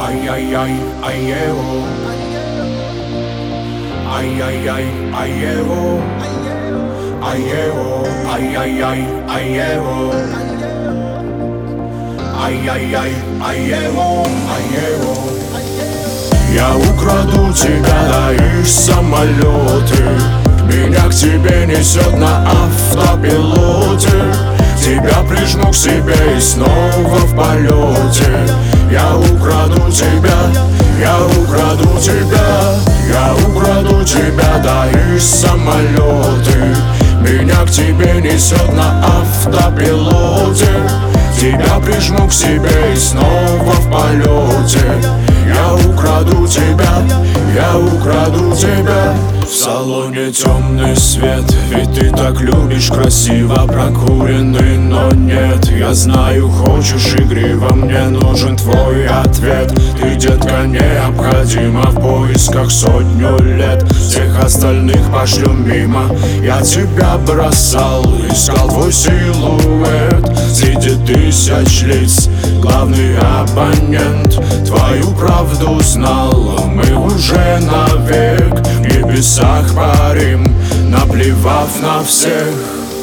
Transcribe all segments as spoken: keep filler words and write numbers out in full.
Ай-яй-яй, ай-ево. Ай-яй-яй, ай-ево. Ай-ево, ай-яй-яй, ай-ево. Ай-яй-яй, ай-ево, ай-ево. Я украду тебя из самолеты. Меня к тебе несет на автопилоте. Тебя прижму к себе и снова в полете. Я украду тебя, я украду тебя. Я украду тебя, да из самолеты. Меня к тебе несет на автопилоте. Тебя прижму к себе и снова в полете. Я украду тебя, я украду тебя. В салоне темный свет, ведь ты так любишь красиво прокуренный, но нет. Я знаю, хочешь игриво, мне нужен твой ответ. Ты, детка, необходима в поисках сотню лет. Всех остальных пошлю мимо. Я тебя бросал, искал твой силуэт среди тысяч лиц. Главный абонент твою правду знал. Мы уже навек в небесах парим, наплевав на всех.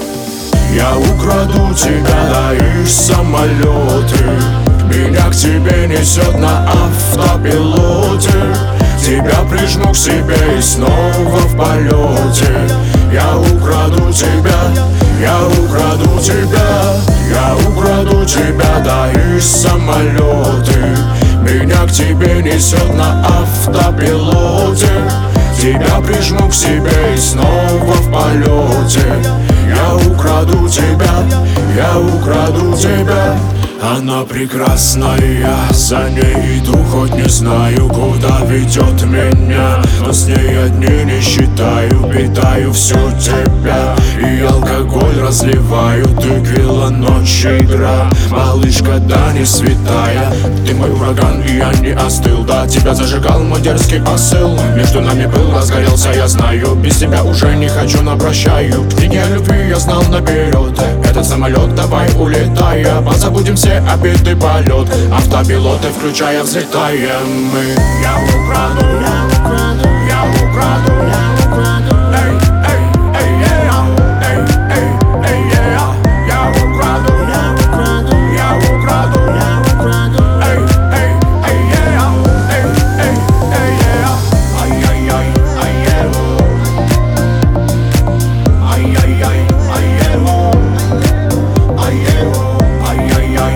Я украду тебя, да из самолеты. Меня к тебе несет на автопилоте. Тебя прижму к себе и снова в полете. Я украду тебя, я украду тебя. Я украду тебя, да из самолеты. Меня к тебе несет на автопилоте. Тебя прижму к себе и снова в полете. Я украду тебя, я украду тебя. Она прекрасная, за ней иду, хоть не знаю, куда ведет меня. Но с ней одни не считаю, питаю всю тебя. И алкоголь разливаю, текила, ночь, игра. Малышка, да не святая, ты мой ураган, и я не остыл. Да, тебя зажигал мой дерзкий посыл. Между нами был, разгорелся, я знаю. Без тебя уже не хочу, но прощаю. В книге о любви я знал наперед. Этот самолет, давай улетая, позабудем все обиды, полет. Автопилоты включая, взлетаем мы. Я украду, я украду, я украду, я украду. Эй, эй, эй, эй, эй, эй, эй, я украду, я украду, я украду, я украду. Эй, эй, эй, эй, эй, эй, эй, ай-яй-яй, ай-ево. Ай-яй-яй, ай-ево. Ай-ево, ай-яй-яй.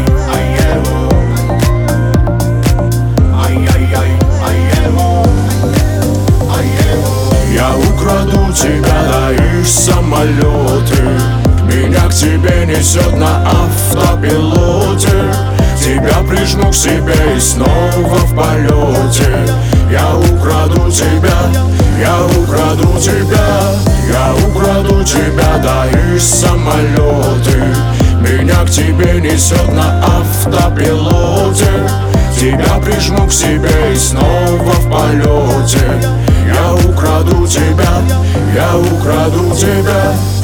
Я украду тебя, да из самолеты. Меня к тебе несет на автопилоте. Тебя прижму к себе и снова в полете. Я украду тебя, я украду тебя. Я украду тебя, да из самолеты. Меня к тебе несет на автопилоте. Тебя прижму к себе и снова в полете. Я украду тебя, я украду тебя.